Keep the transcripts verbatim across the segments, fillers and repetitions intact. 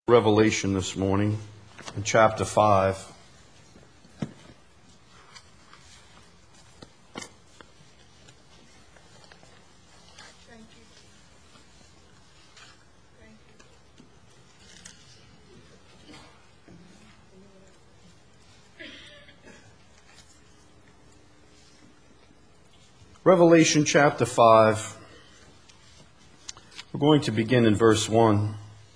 Revelation this morning in chapter five. Thank you. Thank you. Revelation chapter five. We're going to begin in verse one.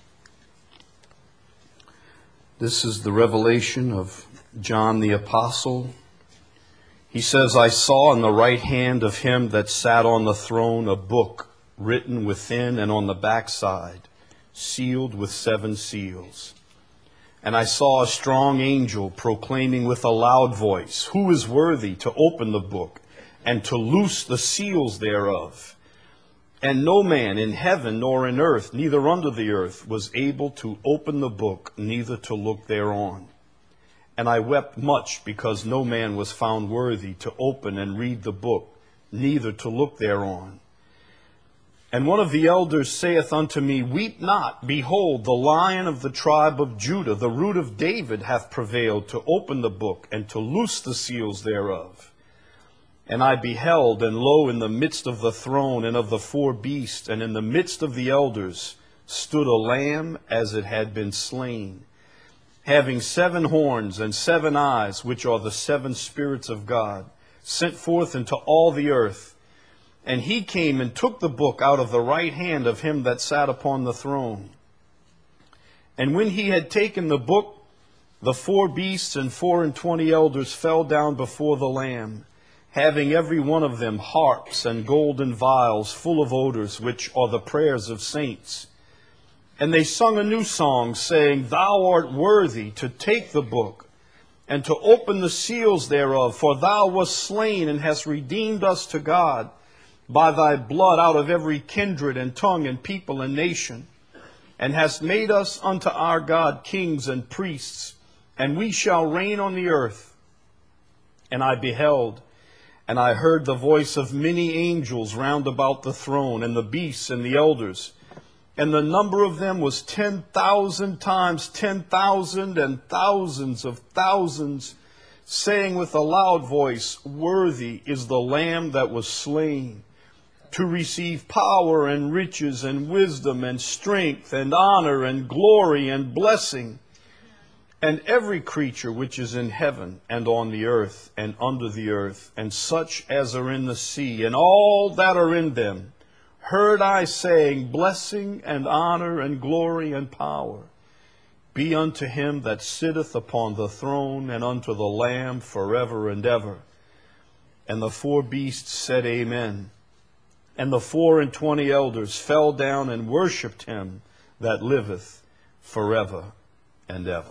This is the revelation of John the Apostle. He says, I saw in the right hand of him that sat on the throne a book written within and on the backside, sealed with seven seals. And I saw a strong angel proclaiming with a loud voice, Who is worthy to open the book and to loose the seals thereof? And no man in heaven nor in earth, neither under the earth, was able to open the book, neither to look thereon. And I wept much, because no man was found worthy to open and read the book, neither to look thereon. And one of the elders saith unto me, Weep not, behold, the Lion of the tribe of Judah, the root of David, hath prevailed to open the book and to loose the seals thereof. And I beheld, and lo, in the midst of the throne and of the four beasts, and in the midst of the elders, stood a lamb as it had been slain, having seven horns and seven eyes, which are the seven spirits of God, sent forth into all the earth. And he came and took the book out of the right hand of him that sat upon the throne. And when he had taken the book, the four beasts and four and twenty elders fell down before the Lamb, having every one of them harps and golden vials full of odors, which are the prayers of saints. And they sung a new song, saying, Thou art worthy to take the book and to open the seals thereof, for thou wast slain and hast redeemed us to God by thy blood out of every kindred and tongue and people and nation, and hast made us unto our God kings and priests, and we shall reign on the earth. And I beheld, and I heard the voice of many angels round about the throne, and the beasts and the elders. And the number of them was ten thousand times ten thousand and thousands of thousands, saying with a loud voice, Worthy is the Lamb that was slain, to receive power and riches and wisdom and strength and honor and glory and blessing. And every creature which is in heaven and on the earth and under the earth, and such as are in the sea, and all that are in them, heard I saying, Blessing and honor and glory and power be unto him that sitteth upon the throne and unto the Lamb forever and ever. And the four beasts said, Amen. And the four and twenty elders fell down and worshipped him that liveth forever and ever.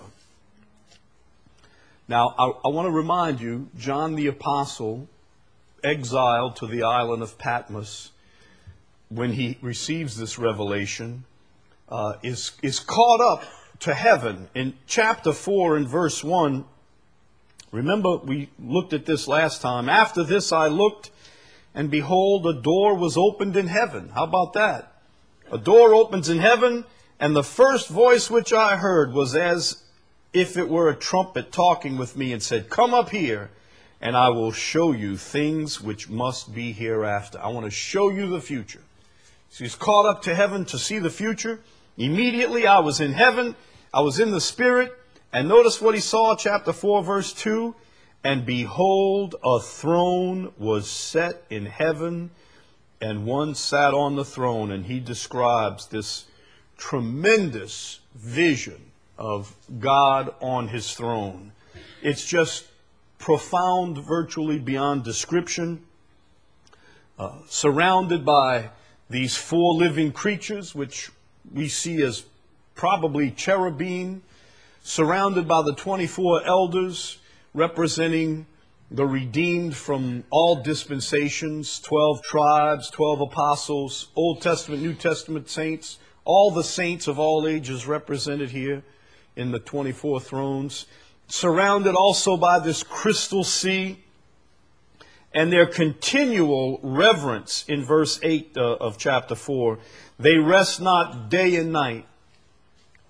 Now, I, I want to remind you, John the Apostle, exiled to the island of Patmos, when he receives this revelation, uh, is, is caught up to heaven. In chapter four and verse one, remember we looked at this last time. After this I looked, and behold, a door was opened in heaven. How about that? A door opens in heaven, and the first voice which I heard was as if it were a trumpet talking with me, and said, Come up here, and I will show you things which must be hereafter. I want to show you the future. So he's caught up to heaven to see the future. Immediately I was in heaven. I was in the Spirit. And notice what he saw, chapter four, verse two. And behold, a throne was set in heaven, and one sat on the throne. And he describes this tremendous vision of God on his throne. It's just profound, virtually beyond description. Uh, surrounded by these four living creatures, which we see as probably cherubim, surrounded by the twenty-four elders, representing the redeemed from all dispensations, twelve tribes, twelve apostles, Old Testament, New Testament saints, all the saints of all ages represented here in the twenty-four thrones, surrounded also by this crystal sea, and their continual reverence in verse eight uh, of chapter four. They rest not day and night,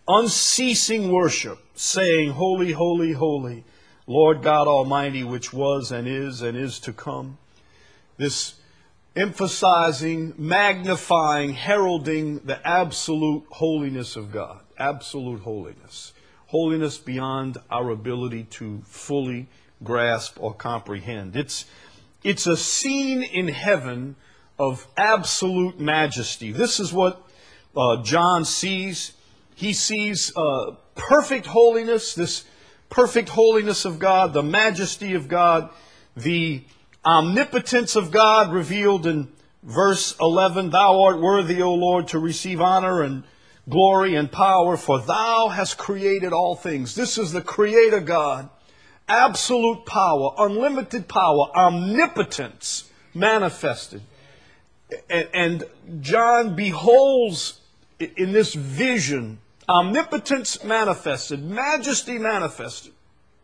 unceasing worship, saying, Holy, holy, holy, Lord God Almighty, which was and is and is to come. This emphasizing, magnifying, heralding the absolute holiness of God. Absolute holiness. Holiness beyond our ability to fully grasp or comprehend. It's, it's a scene in heaven of absolute majesty. This is what uh, John sees. He sees uh, perfect holiness, this perfect holiness of God, the majesty of God, the omnipotence of God revealed in verse eleven. Thou art worthy, O Lord, to receive honor and glory and power, for thou hast created all things. This is the Creator God. Absolute power, unlimited power, omnipotence manifested. And, and John beholds in this vision omnipotence manifested, majesty manifested.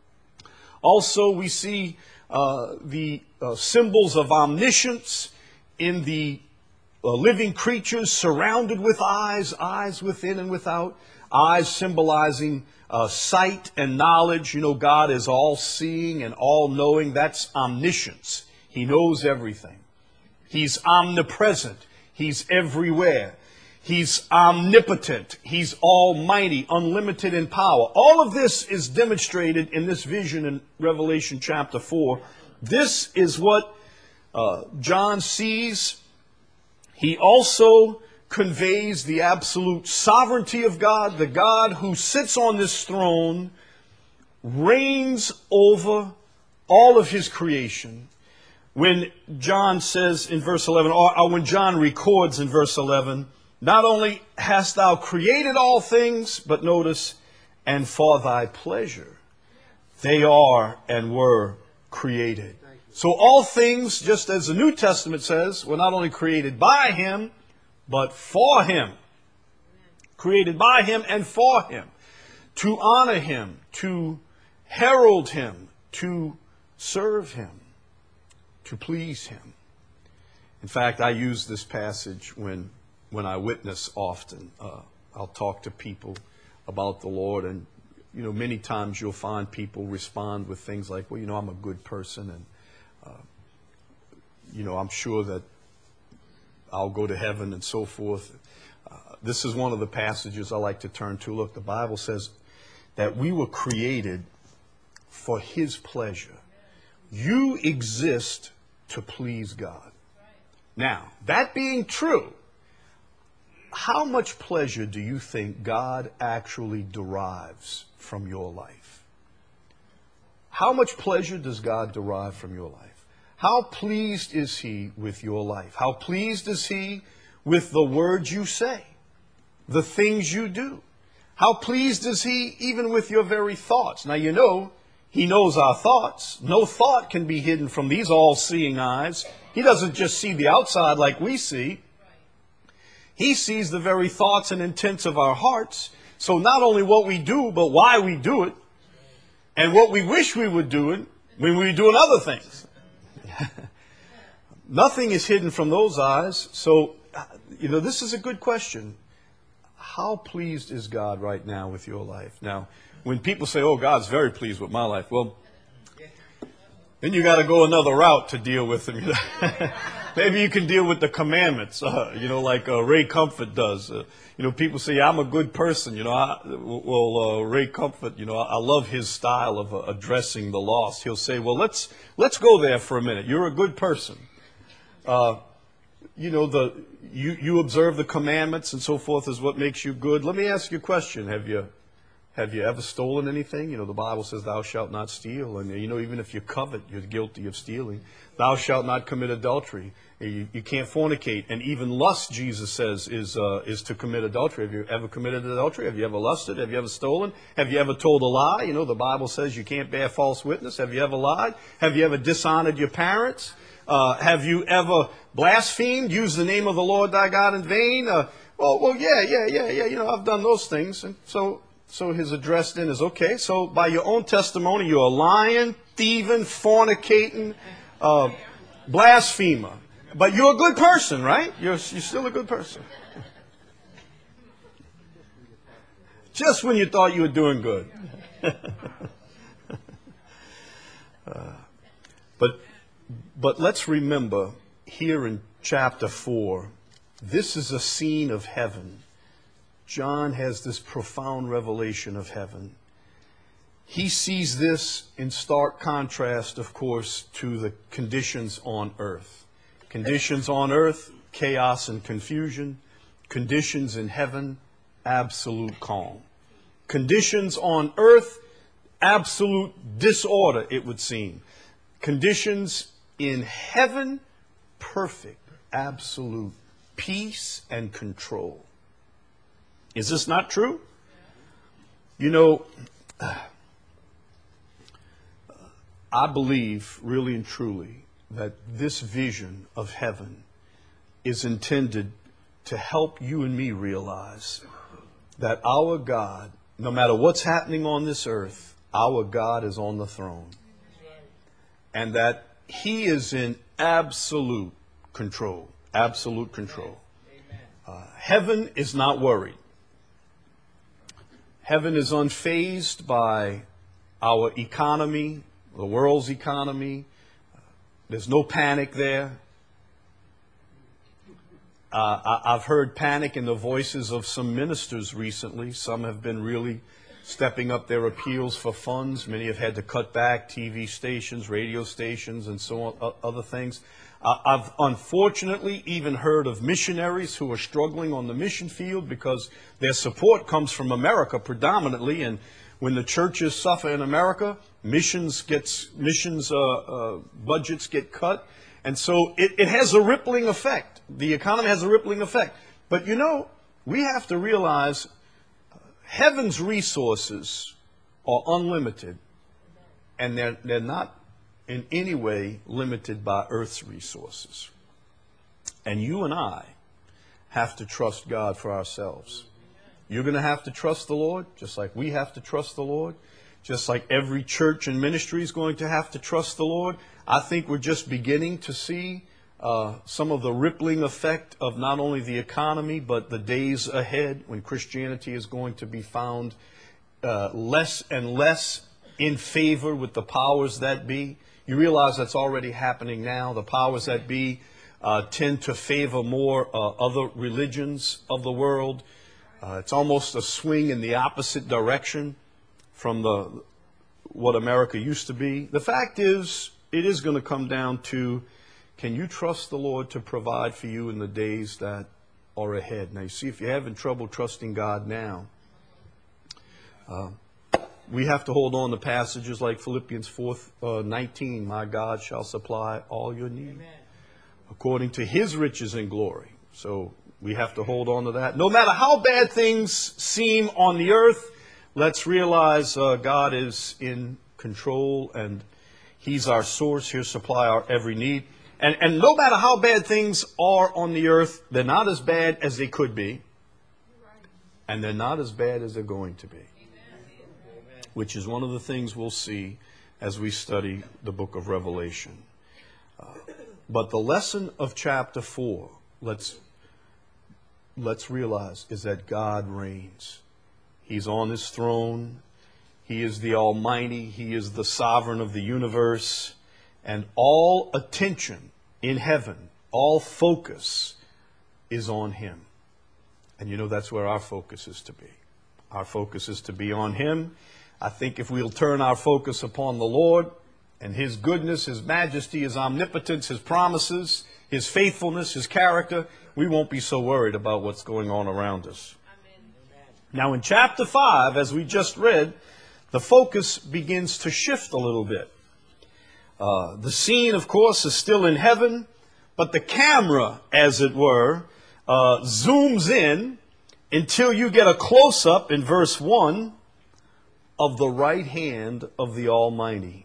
Also, we see uh, the uh, symbols of omniscience in the uh, living creatures surrounded with eyes, eyes within and without, eyes symbolizing uh, sight and knowledge. You know, God is all-seeing and all-knowing. That's omniscience. He knows everything. He's omnipresent. He's everywhere. He's omnipotent. He's almighty, unlimited in power. All of this is demonstrated in this vision in Revelation chapter four. This is what uh, John sees. He also conveys the absolute sovereignty of God. The God who sits on this throne reigns over all of his creation. When John says in verse eleven, or, or when John records in verse eleven, not only hast thou created all things, but notice, and for thy pleasure they are and were created. So all things, just as the New Testament says, were not only created by him, but for him. Created by him and for him. To honor him, to herald him, to serve him, to please him. In fact, I use this passage when when I witness often. Uh, I'll talk to people about the Lord, and you know, many times you'll find people respond with things like, well, you know, I'm a good person, and uh, you know, I'm sure that I'll go to heaven and so forth. Uh, this is one of the passages I like to turn to. Look, the Bible says that we were created for his pleasure. You exist to please God. Now, that being true, how much pleasure do you think God actually derives from your life? How much pleasure does God derive from your life? How pleased is he with your life? How pleased is he with the words you say, the things you do? How pleased is he even with your very thoughts? Now, you know, he knows our thoughts. No thought can be hidden from these all-seeing eyes. He doesn't just see the outside like we see. He sees the very thoughts and intents of our hearts. So not only what we do, but why we do it, and what we wish we were doing when we were doing other things. Nothing is hidden from those eyes. So, you know, this is a good question. How pleased is God right now with your life? Now, when people say, oh, God's very pleased with my life, well, then you got to go another route to deal with him. Maybe you can deal with the commandments, uh, you know, like uh, Ray Comfort does. Uh, you know, people say, I'm a good person. You know, I, well, uh, Ray Comfort, you know, I, I love his style of uh, addressing the lost. He'll say, well, let's let's go there for a minute. You're a good person. Uh, you know, the you, you observe the commandments and so forth is what makes you good. Let me ask you a question. Have you have you ever stolen anything? You know, the Bible says, thou shalt not steal. And, you know, even if you covet, you're guilty of stealing. Thou shalt not commit adultery. You, you can't fornicate. And even lust, Jesus says, is uh, is to commit adultery. Have you ever committed adultery? Have you ever lusted? Have you ever stolen? Have you ever told a lie? You know, the Bible says you can't bear false witness. Have you ever lied? Have you ever dishonored your parents? Uh, have you ever blasphemed, used the name of the Lord thy God in vain? Uh, well, well, yeah, yeah, yeah, yeah. You know, I've done those things. And so, so his address then is, okay, so by your own testimony, you're a lying, thieving, fornicating, uh, blasphemer. But you're a good person, right? You're, you're still a good person. Just when you thought you were doing good. uh, but, but let's remember here in chapter four, this is a scene of heaven. John has this profound revelation of heaven. He sees this in stark contrast, of course, to the conditions on earth. Conditions on earth, chaos and confusion. Conditions in heaven, absolute calm. Conditions on earth, absolute disorder, it would seem. Conditions in heaven, perfect, absolute peace and control. Is this not true? You know, I believe really and truly that this vision of heaven is intended to help you and me realize that our God, no matter what's happening on this earth, our God is on the throne. And that He is in absolute control. Absolute control. Uh, heaven is not worried. Heaven is unfazed by our economy, the world's economy. There's no panic there. Uh, I, I've heard panic in the voices of some ministers recently. Some have been really stepping up their appeals for funds. Many have had to cut back T V stations, radio stations, and so on, uh, other things. Uh, I've unfortunately even heard of missionaries who are struggling on the mission field because their support comes from America predominantly, and when the churches suffer in America, missions gets missions uh, uh, budgets get cut, and so it, it has a rippling effect. The economy has a rippling effect. But you know, we have to realize uh, heaven's resources are unlimited, and they're they're not in any way limited by earth's resources. And you and I have to trust God for ourselves. You're going to have to trust the Lord, just like we have to trust the Lord, just like every church and ministry is going to have to trust the Lord. I think we're just beginning to see uh, some of the rippling effect of not only the economy, but the days ahead when Christianity is going to be found uh, less and less in favor with the powers that be. You realize that's already happening now. The powers that be uh, tend to favor more uh, other religions of the world. Uh, it's almost a swing in the opposite direction from the what America used to be. The fact is, it is going to come down to, can you trust the Lord to provide for you in the days that are ahead? Now, you see, if you're having trouble trusting God now, uh, we have to hold on to passages like Philippians four nineteen, my God shall supply all your need Amen. According to His riches and glory. So we have to hold on to that. No matter how bad things seem on the earth, let's realize uh, God is in control and He's our source. He'll supply our every need. And, and no matter how bad things are on the earth, they're not as bad as they could be. And they're not as bad as they're going to be. Which is one of the things we'll see as we study the book of Revelation. Uh, but the lesson of chapter four, let's, let's realize, is that God reigns. He's on His throne. He is the Almighty. He is the sovereign of the universe. And all attention in heaven, all focus is on Him. And you know that's where our focus is to be. Our focus is to be on Him. I think if we'll turn our focus upon the Lord and His goodness, His majesty, His omnipotence, His promises, His faithfulness, His character, we won't be so worried about what's going on around us. Amen. Now in chapter five, as we just read, the focus begins to shift a little bit. Uh, the scene, of course, is still in heaven, but the camera, as it were, uh, zooms in until you get a close-up in verse one of the right hand of the Almighty.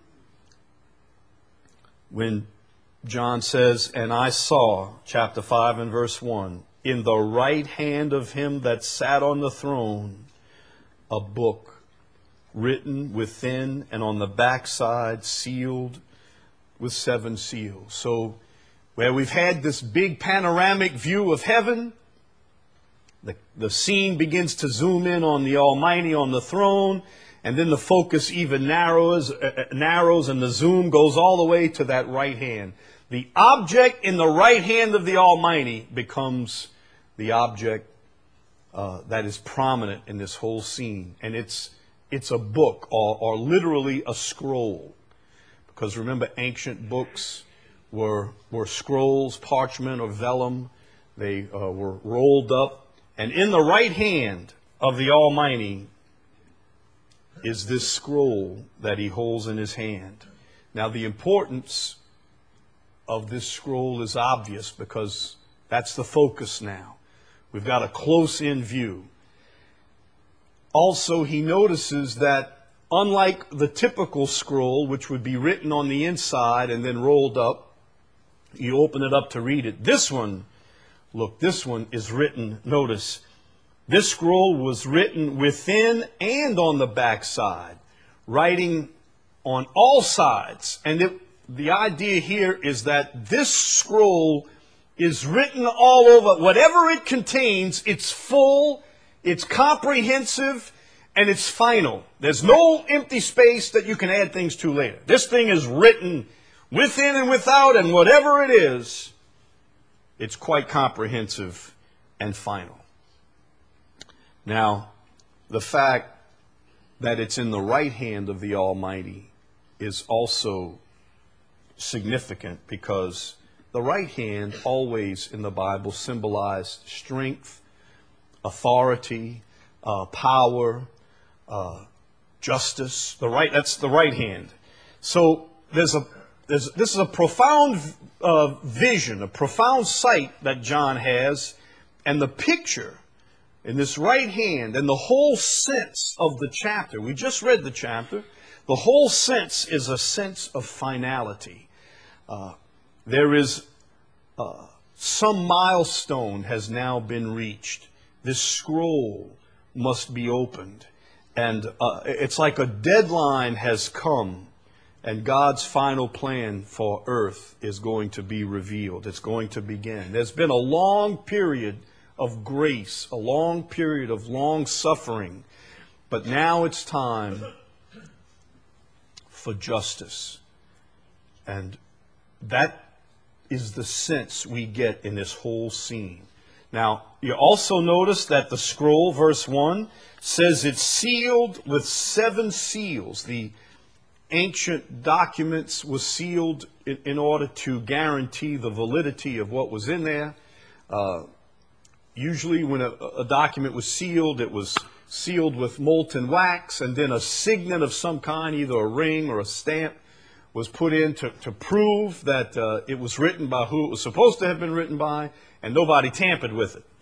When John says, and I saw, chapter five and verse one, in the right hand of Him that sat on the throne, a book written within and on the backside, sealed with seven seals. So where we've had this big panoramic view of heaven, the, the scene begins to zoom in on the Almighty on the throne, and then the focus even narrows, uh, narrows and the zoom goes all the way to that right hand. The object in the right hand of the Almighty becomes the object uh, that is prominent in this whole scene. And it's it's a book, or, or literally a scroll. Because remember, ancient books were, were scrolls, parchment or vellum. They uh, were rolled up. And in the right hand of the Almighty is this scroll that he holds in his hand. Now, the importance of this scroll is obvious because that's the focus now. We've got a close-in view. Also, he notices that unlike the typical scroll, which would be written on the inside and then rolled up, you open it up to read it. This one, look, this one is written, notice, this scroll was written within and on the backside, writing on all sides. And it, the idea here is that this scroll is written all over. Whatever it contains, it's full, it's comprehensive, and it's final. There's no empty space that you can add things to later. This thing is written within and without, and whatever it is, it's quite comprehensive and final. Now, the fact that it's in the right hand of the Almighty is also significant because the right hand always in the Bible symbolized strength, authority, uh, power, uh, justice. The right, that's the right hand. So there's a there's, this is a profound uh, vision, a profound sight that John has, and the picture in this right hand and the whole sense of the chapter. We just read the chapter. The whole sense is a sense of finality. Uh, there is uh, some milestone has now been reached. This scroll must be opened. And uh, it's like a deadline has come. And God's final plan for earth is going to be revealed. It's going to begin. There's been a long period of grace, a long period of long suffering. But now it's time for justice. And that is the sense we get in this whole scene. Now, you also notice that the scroll, verse one, says it's sealed with seven seals. The ancient documents were sealed in, in order to guarantee the validity of what was in there. Uh, usually when a, a document was sealed, it was sealed with molten wax, and then a signet of some kind, either a ring or a stamp, was put in to, to prove that uh, it was written by who it was supposed to have been written by, and nobody tampered with it.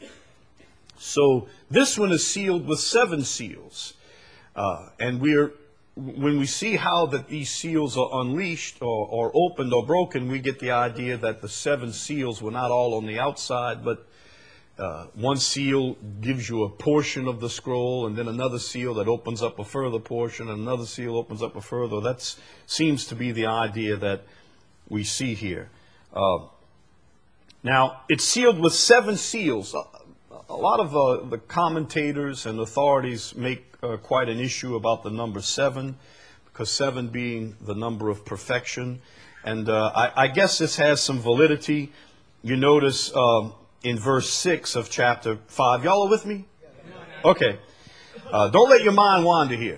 So this one is sealed with seven seals. Uh, and we're, when we see how that these seals are unleashed or, or opened or broken, we get the idea that the seven seals were not all on the outside, but uh, one seal gives you a portion of the scroll, and then another seal that opens up a further portion, and another seal opens up a further. That seems to be the idea that we see here. Uh, now, it's sealed with seven seals. A lot of uh, the commentators and authorities make uh, quite an issue about the number seven, because seven being the number of perfection. And uh, I, I guess this has some validity. You notice uh, in verse six of chapter five. Y'all are with me? Okay. Uh, don't let your mind wander here.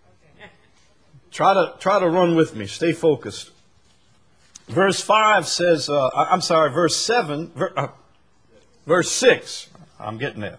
Try to, try to run with me. Stay focused. Verse five says, uh, I'm sorry, verse seven, ver, uh, verse six. I'm getting there.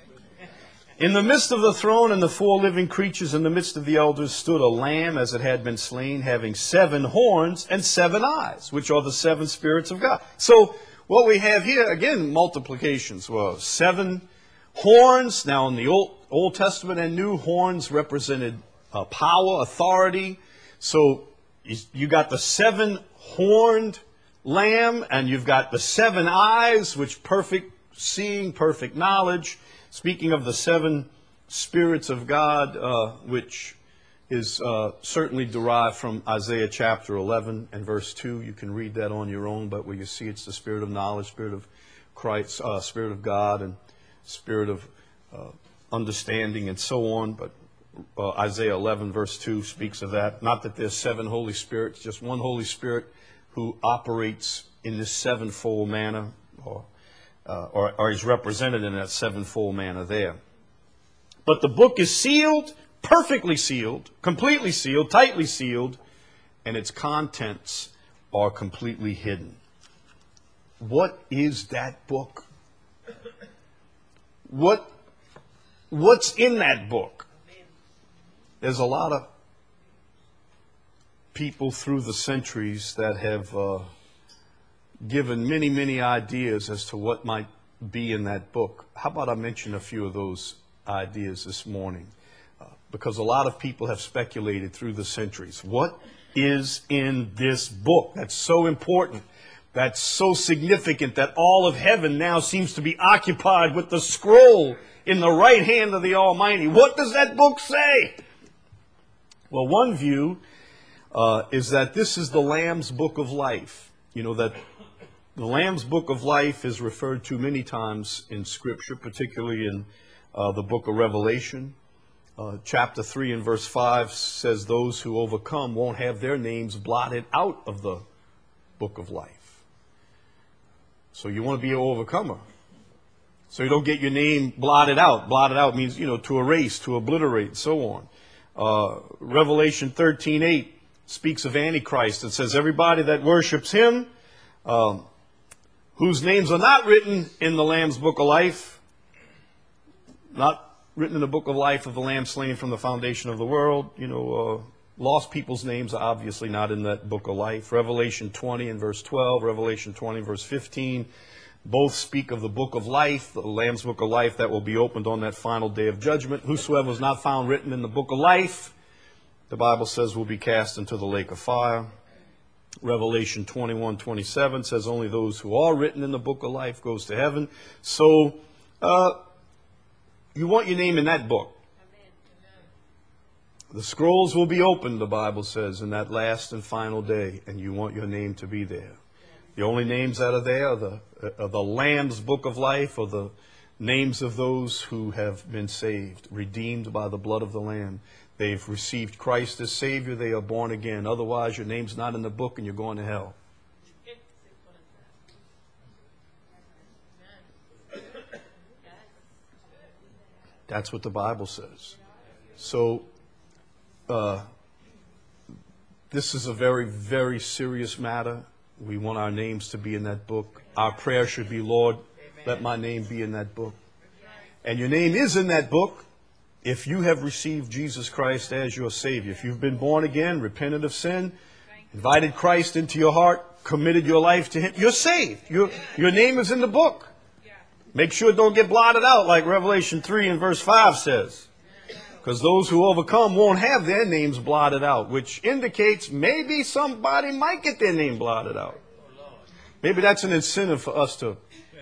In the midst of the throne and the four living creatures in the midst of the elders stood a lamb as it had been slain, having seven horns and seven eyes, which are the seven spirits of God. So what we have here, again, multiplications. Well, seven horns. Now in the Old, Old Testament and New, horns represented uh, power, authority. So you, you got the seven horned lamb, and you've got the seven eyes, which perfect seeing, perfect knowledge. Speaking of the seven spirits of God, uh, which is uh, certainly derived from Isaiah chapter eleven and verse two. You can read that on your own, but where you see it's the spirit of knowledge, spirit of Christ, uh, spirit of God, and spirit of uh, understanding and so on. But uh, Isaiah eleven verse two speaks of that. Not that there's seven Holy Spirits, just one Holy Spirit who operates in this sevenfold manner, or, uh, or, or is represented in that sevenfold manner there. But the book is sealed, perfectly sealed, completely sealed, tightly sealed, and its contents are completely hidden. What is that book? What, what's in that book? There's a lot of people through the centuries that have uh, given many, many ideas as to what might be in that book. How about I mention a few of those ideas this morning? Uh, because a lot of people have speculated through the centuries. What is in this book that's so important, that's so significant, that all of heaven now seems to be occupied with the scroll in the right hand of the Almighty? What does that book say? Well, one view uh, is that this is the Lamb's Book of Life. You know, that the Lamb's Book of Life is referred to many times in Scripture, particularly in uh, the book of Revelation. Uh, chapter three and verse five says those who overcome won't have their names blotted out of the book of life. So you want to be an overcomer. So you don't get your name blotted out. Blotted out means, you know, to erase, to obliterate, and so on. Uh, Revelation thirteen eight speaks of Antichrist. It says everybody that worships him, um, whose names are not written in the Lamb's Book of Life, not written in the Book of Life of the Lamb slain from the foundation of the world. You know, uh, lost people's names are obviously not in that Book of Life. Revelation twenty and verse twelve, Revelation twenty verse fifteen, both speak of the Book of Life, the Lamb's Book of Life that will be opened on that final day of judgment. Whosoever was not found written in the Book of Life, the Bible says, will be cast into the lake of fire. Revelation twenty-one twenty-seven says only those who are written in the Book of Life goes to heaven. So, uh, you want your name in that book. The scrolls will be opened, the Bible says, in that last and final day, and you want your name to be there. The only names that are there are the, are the Lamb's Book of Life, or the names of those who have been saved, redeemed by the blood of the Lamb. They've received Christ as Savior. They are born again. Otherwise, your name's not in the book and you're going to hell. That's what the Bible says. So, uh, this is a very, very serious matter. We want our names to be in that book. Our prayer should be, Lord, let my name be in that book. And your name is in that book if you have received Jesus Christ as your Savior. If you've been born again, repented of sin, invited Christ into your heart, committed your life to Him, you're saved. Your, your name is in the book. Make sure it don't get blotted out like Revelation three and verse five says. Because those who overcome won't have their names blotted out, which indicates maybe somebody might get their name blotted out. Maybe that's an incentive for us to,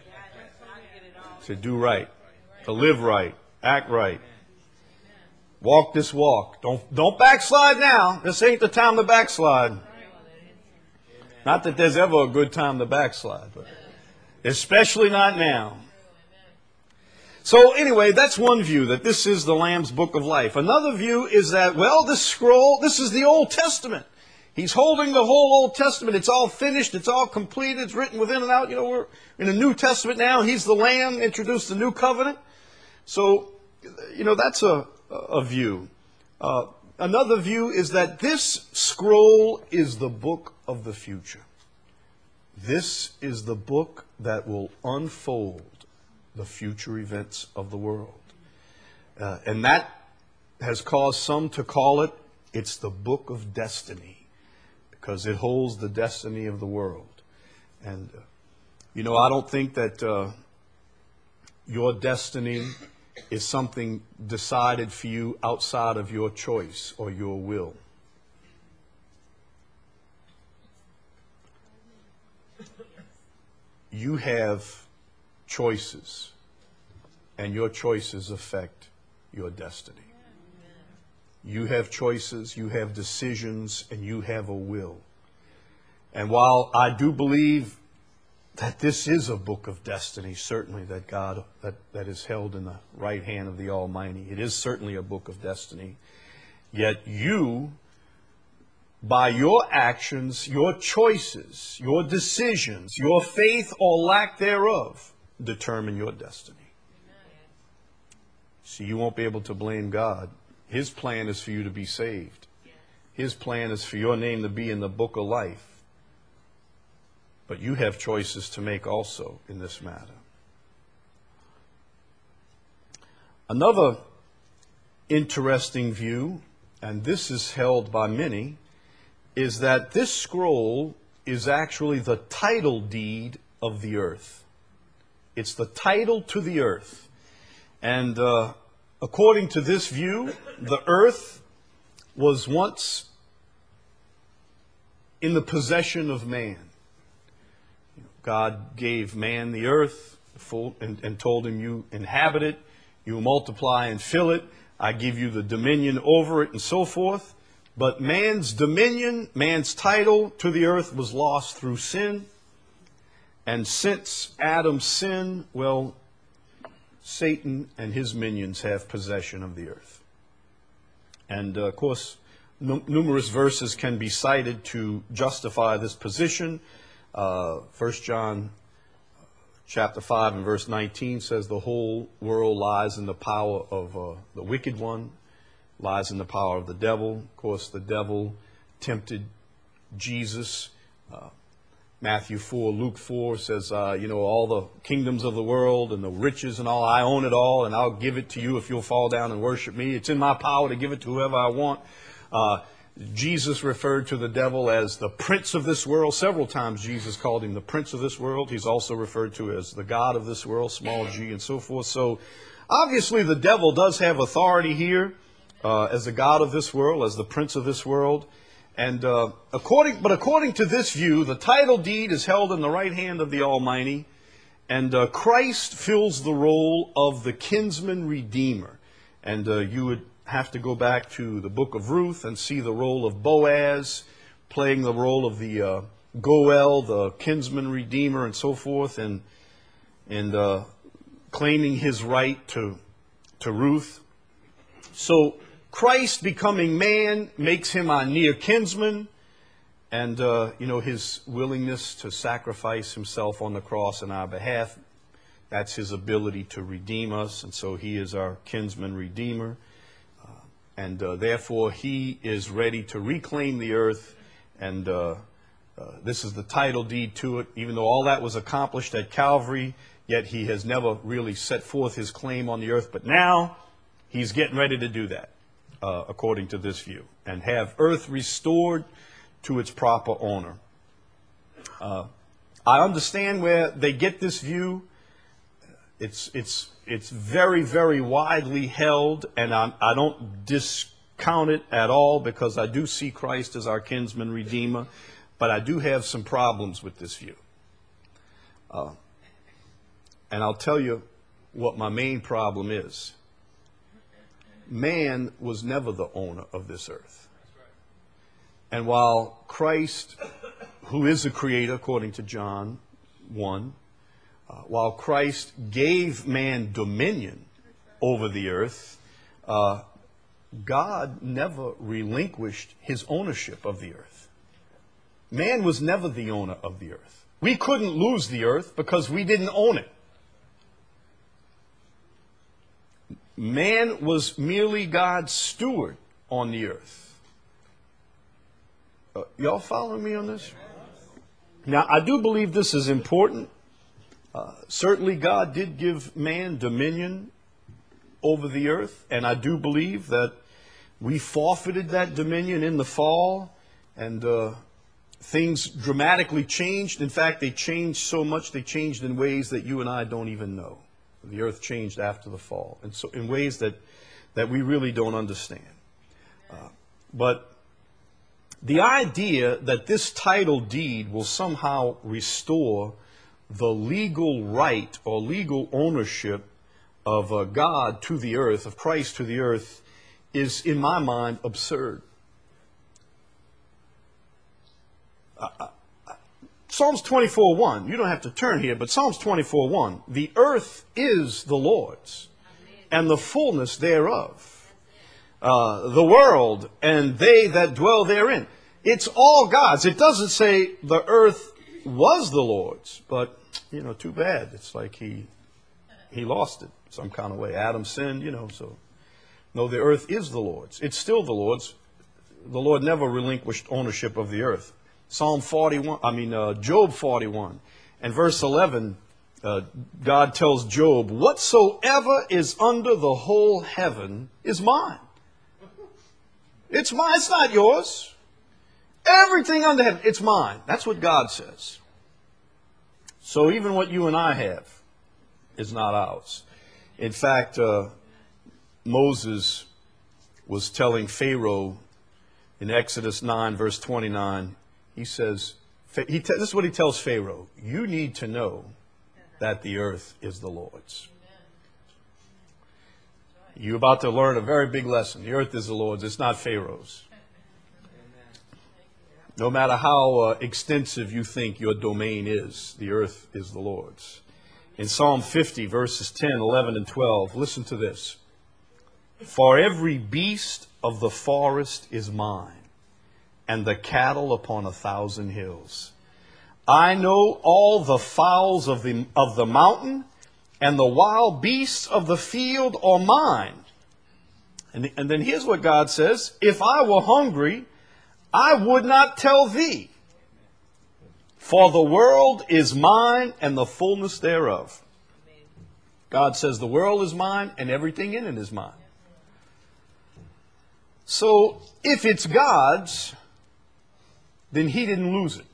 to do right, to live right, act right. Walk this walk. Don't, don't backslide now. This ain't the time to backslide. Not that there's ever a good time to backslide, but especially not now. So anyway, that's one view, that this is the Lamb's Book of Life. Another view is that, well, this scroll, this is the Old Testament. He's holding the whole Old Testament. It's all finished. It's all completed. It's written within and out. You know, we're in the New Testament now. He's the Lamb, introduced the New Covenant. So, you know, that's a, a view. Uh, another view is that this scroll is the book of the future. This is the book that will unfold the future events of the world. Uh, and that has caused some to call it, it's the book of destiny, because it holds the destiny of the world. And, uh, you know, I don't think that uh, your destiny is something decided for you outside of your choice or your will. You have choices, and your choices affect your destiny. You have choices, you have decisions, and you have a will. And while I do believe that this is a book of destiny, certainly, that God, that, that is held in the right hand of the Almighty. It is certainly a book of destiny. Yet you, by your actions, your choices, your decisions, your faith or lack thereof, determine your destiny. So you won't be able to blame God. His plan is for you to be saved. His plan is for your name to be in the book of life. But you have choices to make also in this matter. Another interesting view, and this is held by many, is that this scroll is actually the title deed of the earth. It's the title to the earth. And uh, according to this view, the earth was once in the possession of man. God gave man the earth full, and, and told him, you inhabit it, you multiply and fill it, I give you the dominion over it, and so forth. But man's dominion, man's title to the earth was lost through sin. And since Adam's sin, well, Satan and his minions have possession of the earth. And uh, of course, n- numerous verses can be cited to justify this position. Uh, First John chapter five and verse nineteen says the whole world lies in the power of uh, the wicked one, lies in the power of the devil. Of course, the devil tempted Jesus. Uh, Matthew four, Luke four says, uh, you know, all the kingdoms of the world and the riches and all, I own it all, and I'll give it to you if you'll fall down and worship me. It's in my power to give it to whoever I want. Uh, Jesus referred to the devil as the prince of this world. Several times Jesus called him the prince of this world. He's also referred to as the God of this world, small g, and so forth. So obviously the devil does have authority here uh, as the God of this world, as the prince of this world. And uh, according, but according to this view, the title deed is held in the right hand of the Almighty, and uh, Christ fills the role of the kinsman redeemer. And uh, you would have to go back to the book of Ruth and see the role of Boaz playing the role of the uh, Goel, the kinsman redeemer, and so forth, and and uh, claiming his right to to Ruth. So Christ becoming man makes him our near kinsman, and uh, you know, his willingness to sacrifice himself on the cross in our behalf, that's his ability to redeem us, and so he is our kinsman redeemer. And uh, therefore, he is ready to reclaim the earth. And uh, uh, this is the title deed to it. Even though all that was accomplished at Calvary, yet he has never really set forth his claim on the earth. But now, he's getting ready to do that, uh, according to this view, and have earth restored to its proper owner. Uh, I understand where they get this view. It's it's it's very, very widely held, and I, I don't discount it at all, because I do see Christ as our kinsman redeemer, but I do have some problems with this view. Uh, and I'll tell you what my main problem is. Man was never the owner of this earth. And while Christ, who is the creator, according to John one, Uh, while Christ gave man dominion over the earth, uh, God never relinquished his ownership of the earth. Man was never the owner of the earth. We couldn't lose the earth because we didn't own it. Man was merely God's steward on the earth. Uh, y'all following me on this? Now, I do believe this is important. Uh, certainly God did give man dominion over the earth, and I do believe that we forfeited that dominion in the fall, and uh, things dramatically changed. In fact, they changed so much, they changed in ways that you and I don't even know. The earth changed after the fall, and so in ways that, that we really don't understand. Uh, but the idea that this title deed will somehow restore the legal right or legal ownership of uh, God to the earth, of Christ to the earth, is, in my mind, absurd. I, I, Psalms twenty-four one, you don't have to turn here, but Psalms twenty-four one, the earth is the Lord's and the fullness thereof, uh, the world and they that dwell therein. It's all God's. It doesn't say the earth was the Lord's, but, you know, too bad. It's like he he lost it some kind of way. Adam sinned, you know, so. No, the earth is the Lord's. It's still the Lord's. The Lord never relinquished ownership of the earth. Psalm forty-one, I mean, uh, Job forty-one and verse eleven, uh, God tells Job, whatsoever is under the whole heaven is mine. It's mine. It's not yours. Everything under heaven, it's mine. That's what God says. So even what you and I have is not ours. In fact, uh, Moses was telling Pharaoh in Exodus nine, verse twenty-nine, he says, he te- this is what he tells Pharaoh, you need to know that the earth is the Lord's. You're about to learn a very big lesson. The earth is the Lord's. It's not Pharaoh's. No matter how uh, extensive you think your domain is, the earth is the Lord's. In Psalm fifty, verses ten, eleven, and twelve, listen to this. For every beast of the forest is mine, and the cattle upon a thousand hills. I know all the fowls of the, of the mountain, and the wild beasts of the field are mine. And, and then here's what God says. If I were hungry, I would not tell thee. For the world is mine and the fullness thereof. God says the world is mine and everything in it is mine. So if it's God's, then he didn't lose it.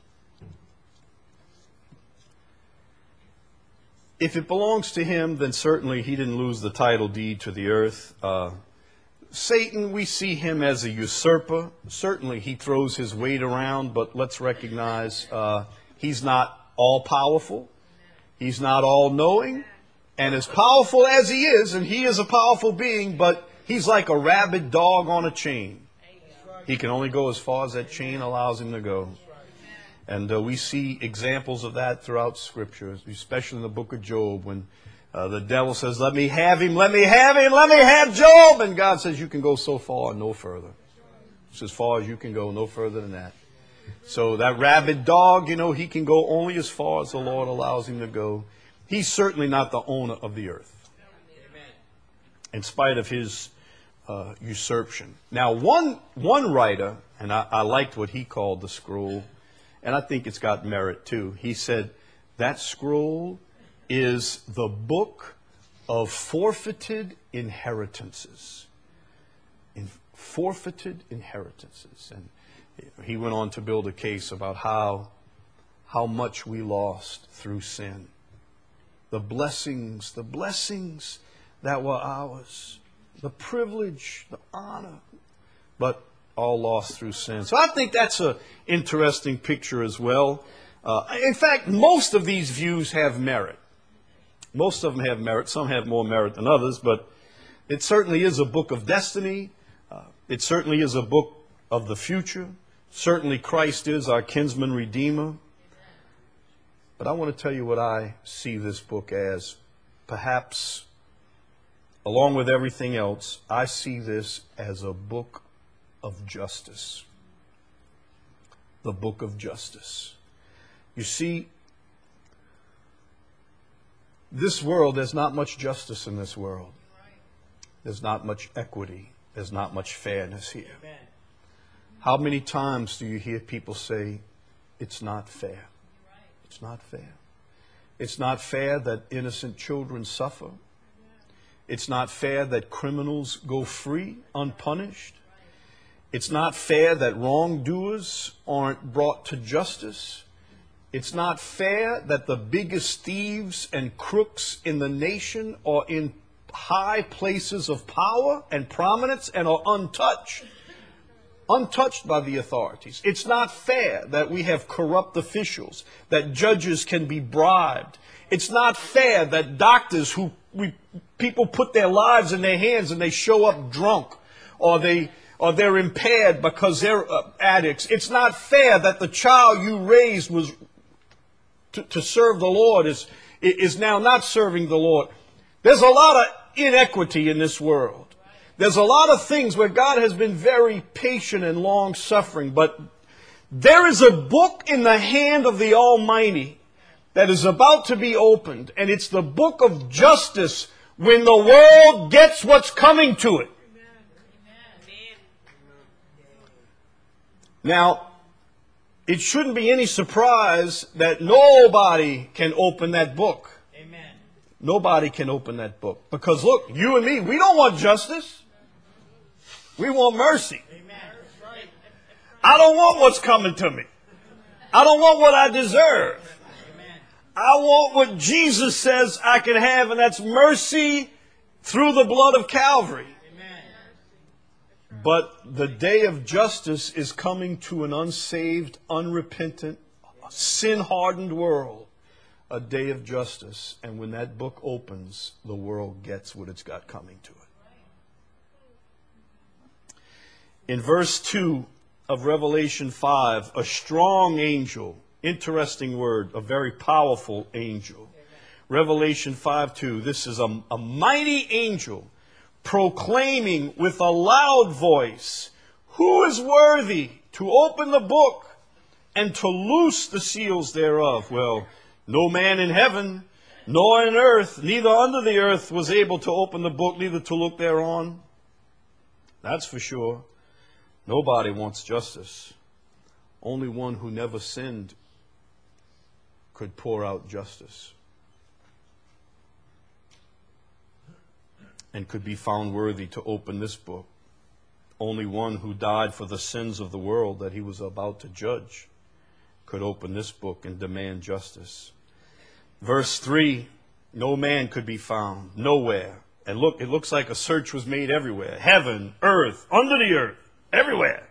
If it belongs to him, then certainly he didn't lose the title deed to the earth. Uh, Satan, we see him as a usurper. Certainly he throws his weight around, but let's recognize uh, he's not all-powerful. He's not all-knowing. And as powerful as he is, and he is a powerful being, but he's like a rabid dog on a chain. He can only go as far as that chain allows him to go. And uh, we see examples of that throughout Scripture, especially in the book of Job, when uh, the devil says, let me have him, let me have him, let me have Job. And God says, you can go so far and no further. It's as far as you can go, no further than that. So that rabid dog, you know, he can go only as far as the Lord allows him to go. He's certainly not the owner of the earth, in spite of his uh, usurpation. Now, one one writer, and I, I liked what he called the scroll, and I think it's got merit too. He said that scroll is the book of forfeited inheritances. In forfeited inheritances. And he went on to build a case about how, how much we lost through sin. The blessings, the blessings that were ours. The privilege, the honor, but all lost through sin. So I think that's an interesting picture as well. Uh, in fact, most of these views have merit. Most of them have merit. Some have more merit than others, but it certainly is a book of destiny. Uh, it certainly is a book of the future. Certainly Christ is our kinsman redeemer. But I want to tell you what I see this book as. Perhaps, along with everything else, I see this as a book of justice. The book of justice. You see, this world, there's not much justice in this world. There's not much equity. There's not much fairness here. How many times do you hear people say, it's not fair? It's not fair. It's not fair that innocent children suffer. It's not fair that criminals go free, unpunished. It's not fair that wrongdoers aren't brought to justice. It's not fair that the biggest thieves and crooks in the nation are in high places of power and prominence and are untouched. Untouched by the authorities. It's not fair that we have corrupt officials, that judges can be bribed. It's not fair that doctors who we, people put their lives in their hands and they show up drunk, or they or they're impaired because they're uh, addicts. It's not fair that the child you raised was to, to serve the Lord is, is now not serving the Lord. There's a lot of inequity in this world. There's a lot of things where God has been very patient and long-suffering, but there is a book in the hand of the Almighty that is about to be opened, and it's the book of justice when the world gets what's coming to it. Now, it shouldn't be any surprise that nobody can open that book. Amen. Nobody can open that book. Because look, you and me, we don't want justice. We want mercy. Amen. I don't want what's coming to me. I don't want what I deserve. Amen. I want what Jesus says I can have, and that's mercy through the blood of Calvary. Amen. But the day of justice is coming to an unsaved, unrepentant, sin-hardened world. A day of justice. And when that book opens, the world gets what it's got coming to it. In verse two of Revelation five, a strong angel, interesting word, a very powerful angel. Revelation five two, this is a, a mighty angel proclaiming with a loud voice, who is worthy to open the book and to loose the seals thereof? Well, no man in heaven, nor in earth, neither under the earth was able to open the book, neither to look thereon. That's for sure. Nobody wants justice. Only one who never sinned could pour out justice and could be found worthy to open this book. Only one who died for the sins of the world that he was about to judge could open this book and demand justice. Verse three, no man could be found, nowhere. And look, it looks like a search was made everywhere. Heaven, earth, under the earth, everywhere.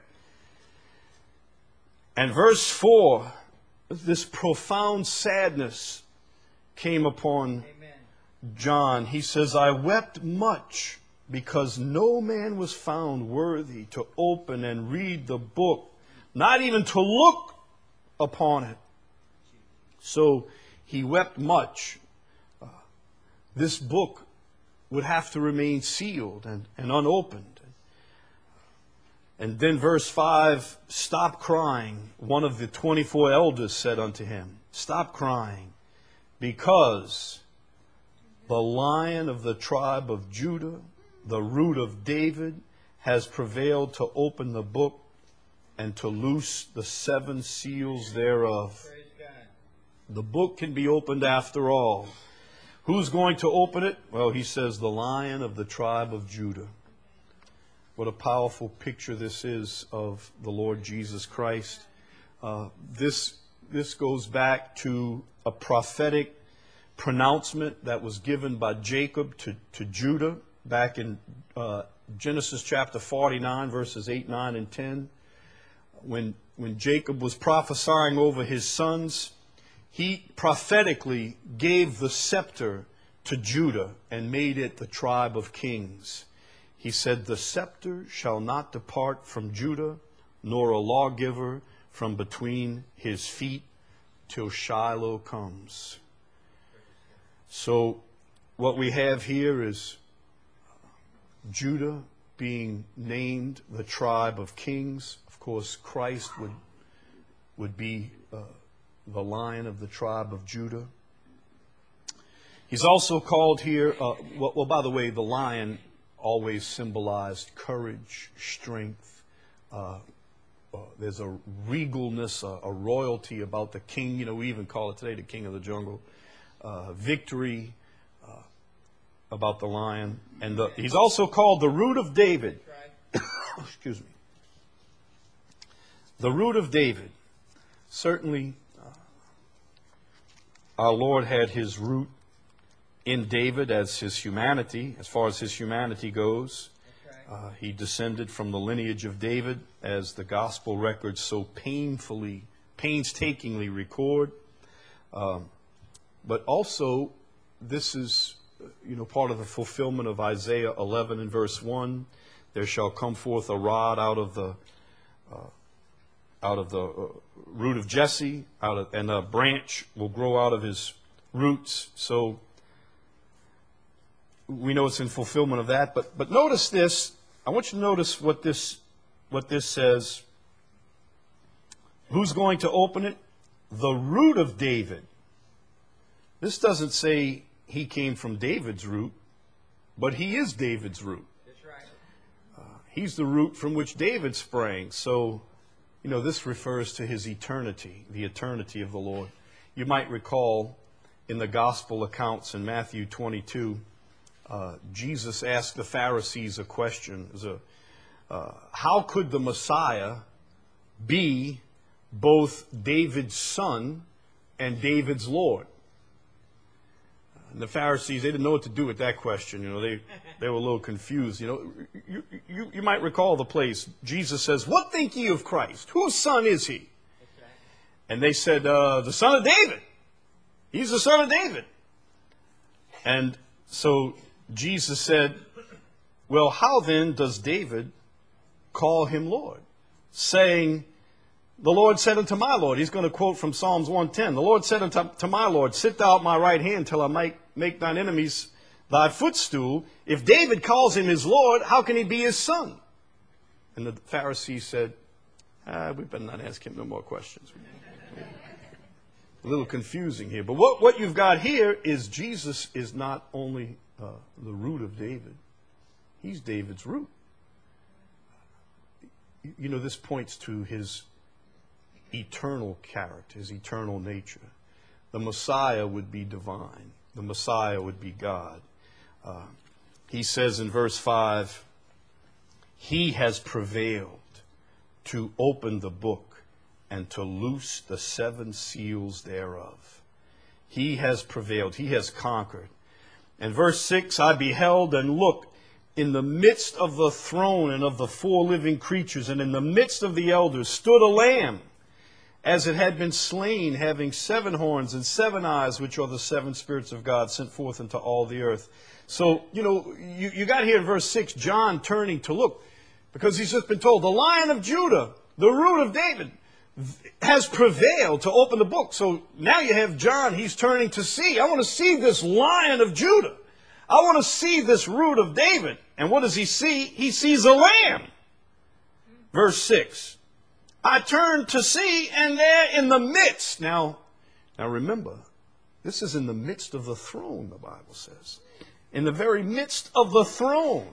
And verse four, this profound sadness came upon John. He says, I wept much because no man was found worthy to open and read the book, not even to look upon it. So he wept much. Uh, this book would have to remain sealed and, and unopened. And then verse five, stop crying. One of the twenty-four elders said unto him, stop crying, because the Lion of the tribe of Judah, the Root of David, has prevailed to open the book and to loose the seven seals thereof. Praise God. The book can be opened after all. Who's going to open it? Well, he says, the Lion of the tribe of Judah. What a powerful picture this is of the Lord Jesus Christ. Uh, this, this goes back to a prophetic pronouncement that was given by Jacob to, to Judah back in uh, Genesis chapter forty-nine, verses eight, nine, and ten. When, when Jacob was prophesying over his sons, he prophetically gave the scepter to Judah and made it the tribe of kings. He said, the scepter shall not depart from Judah, nor a lawgiver from between his feet till Shiloh comes. So what we have here is Judah being named the tribe of kings. Of course, Christ would, would be uh, the Lion of the tribe of Judah. He's also called here, uh, well, well, by the way, the lion always symbolized courage, strength. Uh, uh, there's a regalness, a, a royalty about the king. You know, we even call it today the king of the jungle. Uh, victory uh, about the lion. And the, he's also called the Root of David. Excuse me. The Root of David. Certainly, uh, our Lord had his root in David as his humanity, as far as his humanity goes. Uh, he descended from the lineage of David, as the gospel records so painfully, painstakingly record. Um, but also, this is, you know, part of the fulfillment of Isaiah eleven and verse one. There shall come forth a rod out of the uh, out of the uh, root of Jesse, out of, and a branch will grow out of his roots. So we know it's in fulfillment of that. But but notice this. I want you to notice what this what this says. Who's going to open it? The root of David. This doesn't say he came from David's root, but he is David's root. That's right. Uh, he's the root from which David sprang. So, you know, this refers to his eternity, the eternity of the Lord. You might recall in the gospel accounts in Matthew twenty-two, uh, Jesus asked the Pharisees a question. It was a, uh, how could the Messiah be both David's son and David's Lord? And the Pharisees, they didn't know what to do with that question. You know, they, they were a little confused. You know, you, you, you might recall the place. Jesus says, "What think ye of Christ? Whose son is he?" And they said, uh, the son of David. He's the son of David. And so Jesus said, well, how then does David call him Lord? Saying, the Lord said unto my Lord, he's going to quote from Psalms one ten, the Lord said unto to my Lord, sit thou at my right hand till I make, make thine enemies thy footstool. If David calls him his Lord, how can he be his son? And the Pharisees said, ah, we better not ask him no more questions. A little confusing here. But what, what you've got here is Jesus is not only uh, the root of David, he's David's root. You know, this points to his eternal character, his eternal nature. The Messiah would be divine. The Messiah would be God. Uh, he says in verse five, he has prevailed to open the book and to loose the seven seals thereof. He has prevailed. He has conquered. And verse six, I beheld and looked in the midst of the throne and of the four living creatures, and in the midst of the elders stood a lamb, as it had been slain, having seven horns and seven eyes, which are the seven spirits of God sent forth into all the earth. So, you know, you, you got here in verse six, John turning to look, because he's just been told, the Lion of Judah, the root of David, has prevailed to open the book. So now you have John, he's turning to see. I want to see this Lion of Judah. I want to see this root of David. And what does he see? He sees a lamb. Verse six. I turned to see, and there in the midst. Now, now remember, this is in the midst of the throne, the Bible says. In the very midst of the throne.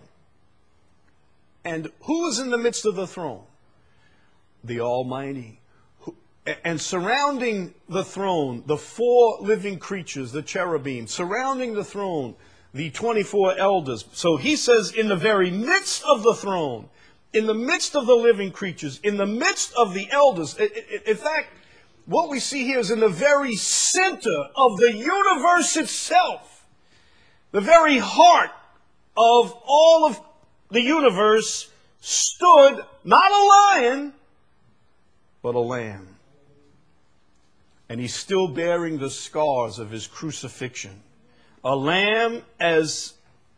And who is in the midst of the throne? The Almighty. And surrounding the throne, the four living creatures, the cherubim, surrounding the throne, the twenty-four elders. So he says, in the very midst of the throne, in the midst of the living creatures, in the midst of the elders. In fact, what we see here is in the very center of the universe itself, the very heart of all of the universe, stood not a lion, but a lamb. And he's still bearing the scars of his crucifixion. A lamb as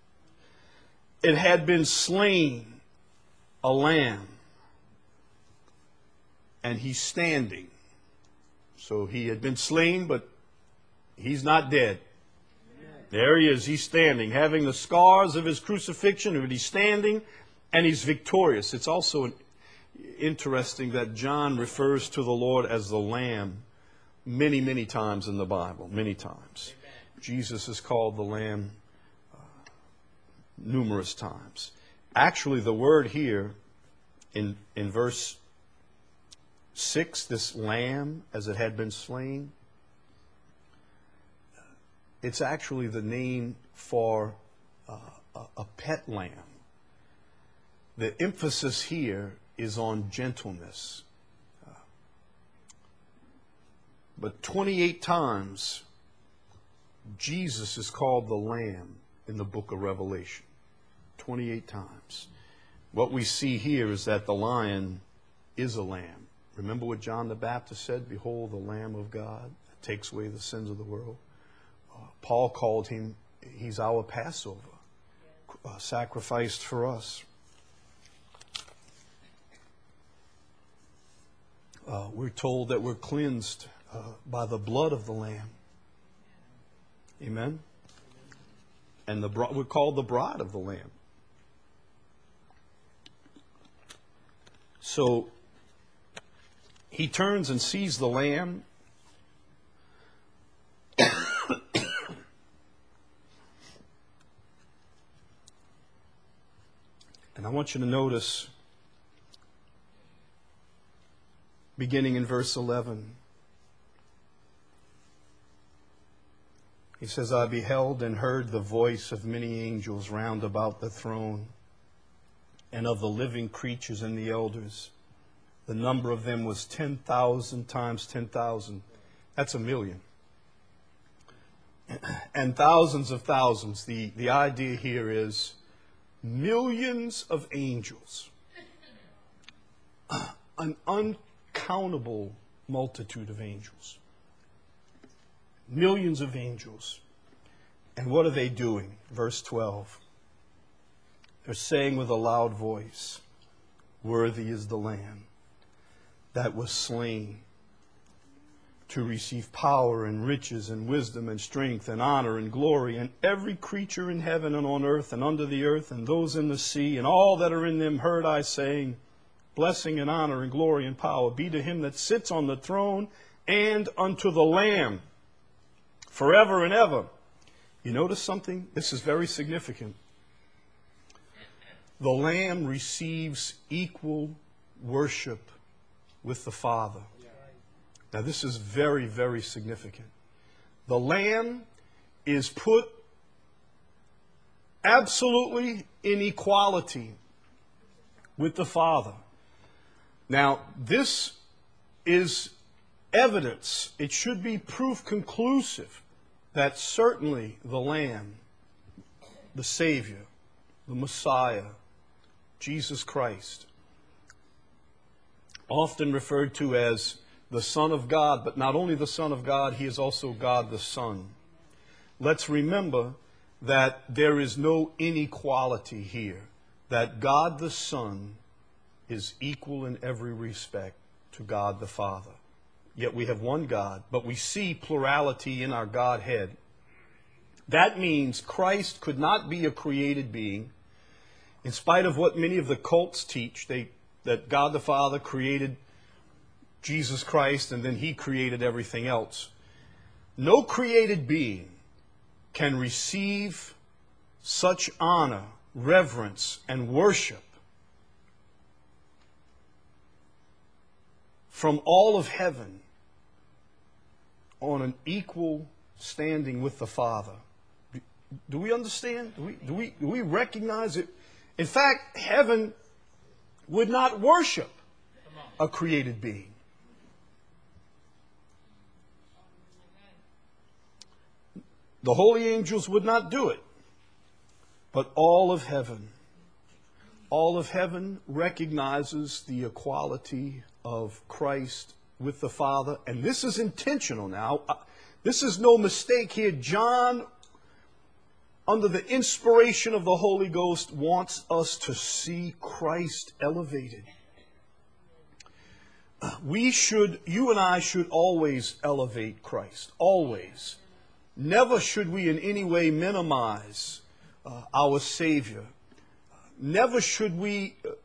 it had been slain, a lamb. And he's standing. So he had been slain, but he's not dead. There he is. He's standing, having the scars of his crucifixion, but he's standing and he's victorious. It's also interesting that John refers to the Lord as the Lamb many, many times in the Bible, many times. Amen. Jesus is called the Lamb uh, numerous times. Actually, the word here in, in verse six, this lamb as it had been slain, it's actually the name for uh, a, a pet lamb. The emphasis here is on gentleness. But twenty-eight times, Jesus is called the Lamb in the book of Revelation. twenty-eight times. What we see here is that the lion is a lamb. Remember what John the Baptist said? Behold, the Lamb of God that takes away the sins of the world. Uh, Paul called him, he's our Passover, uh, sacrificed for us. Uh, Uh, we're told that we're cleansed uh, by the blood of the Lamb. Amen? And the bri- we're called the bride of the Lamb. So he turns and sees the Lamb. And I want you to notice, beginning in verse eleven, he says, I beheld and heard the voice of many angels round about the throne, and of the living creatures and the elders. The number of them was ten thousand times ten thousand. That's a million. And thousands of thousands. The, the idea here is millions of angels. An uncountable multitude of angels. Millions of angels. And what are they doing? Verse twelve. They're saying with a loud voice, worthy is the Lamb that was slain to receive power and riches and wisdom and strength and honor and glory, and every creature in heaven and on earth and under the earth and those in the sea and all that are in them heard I saying, blessing and honor and glory and power be to him that sits on the throne and unto the Lamb forever and ever. You notice something? This is very significant. The Lamb receives equal worship with the Father. Now this is very, very significant. The Lamb is put absolutely in equality with the Father. Now this is evidence, it should be proof conclusive, that certainly the Lamb, the Savior, the Messiah, Jesus Christ, often referred to as the Son of God, but not only the Son of God, he is also God the Son. Let's remember that there is no inequality here, that God the Son is equal in every respect to God the Father. Yet we have one God, but we see plurality in our Godhead. That means Christ could not be a created being, in spite of what many of the cults teach, they, that God the Father created Jesus Christ and then he created everything else. No created being can receive such honor, reverence, and worship from all of heaven on an equal standing with the Father. Do, do we understand? Do we, do we, do we recognize it? In fact, heaven would not worship a created being. The holy angels would not do it. But all of heaven, all of heaven recognizes the equality of Christ with the Father. And this is intentional now. This is no mistake here. John, under the inspiration of the Holy Ghost, wants us to see Christ elevated. We should, you and I should always elevate Christ. Always. Never should we in any way minimize uh, our Savior. Never should we uh,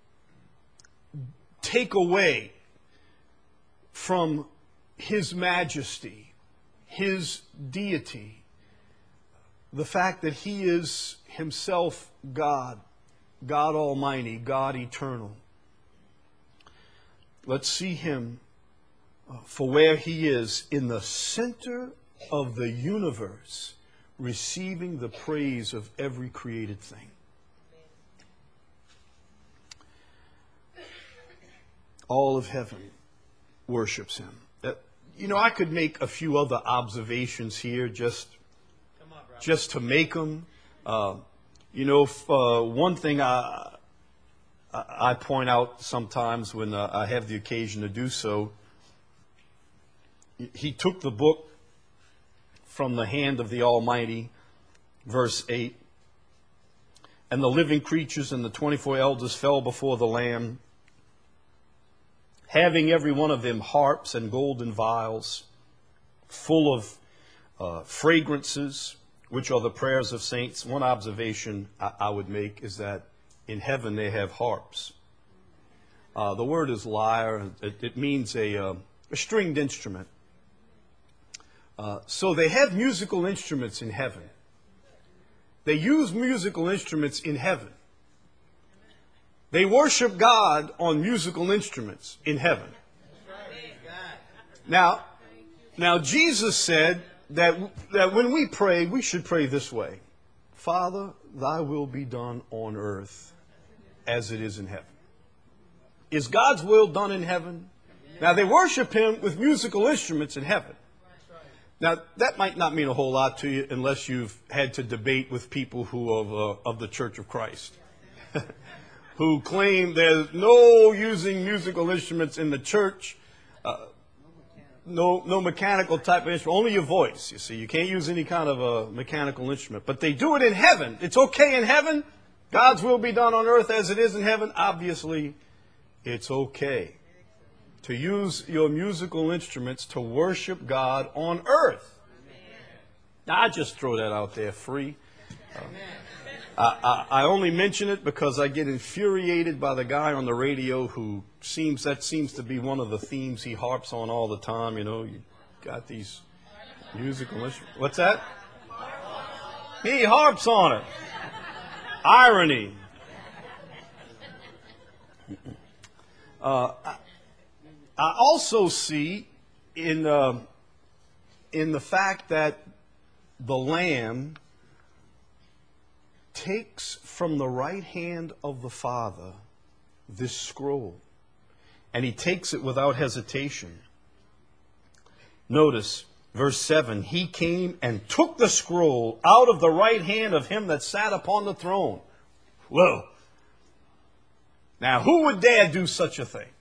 take away from His majesty, His deity, the fact that He is Himself God, God Almighty, God Eternal. Let's see Him uh, for where He is in the center of the universe, receiving the praise of every created thing. All of heaven worships Him. Uh, you know, I could make a few other observations here just, on, just to make them. Uh, you know, if, uh, one thing I, I point out sometimes when uh, I have the occasion to do so, He took the book from the hand of the Almighty, verse eight, and the living creatures and the twenty-four elders fell before the Lamb, having every one of them harps and golden vials, full of uh, fragrances, which are the prayers of saints. One observation I, I would make is that in heaven they have harps. Uh, the word is lyre. It, it means a, uh, a stringed instrument. Uh, so they have musical instruments in heaven. They use musical instruments in heaven. They worship God on musical instruments in heaven. Now, now Jesus said that, that when we pray, we should pray this way. Father, thy will be done on earth as it is in heaven. Is God's will done in heaven? Now, they worship him with musical instruments in heaven. Now, that might not mean a whole lot to you unless you've had to debate with people who of, uh, of the Church of Christ, who claim there's no using musical instruments in the church, uh, no no mechanical type of instrument, only your voice. You see, you can't use any kind of a mechanical instrument. But they do it in heaven. It's okay in heaven. God's will be done on earth as it is in heaven. Obviously, it's okay to use your musical instruments to worship God on earth. Now, I just throw that out there free. Uh, I, I, I only mention it because I get infuriated by the guy on the radio who seems, that seems to be one of the themes he harps on all the time. You know, you got these musical instruments. What's that? He harps on it. Irony. Uh, I, I also see in uh, in the fact that the Lamb takes from the right hand of the Father this scroll, and he takes it without hesitation. Notice verse seven, he came and took the scroll out of the right hand of him that sat upon the throne. Whoa. Now, who would dare do such a thing?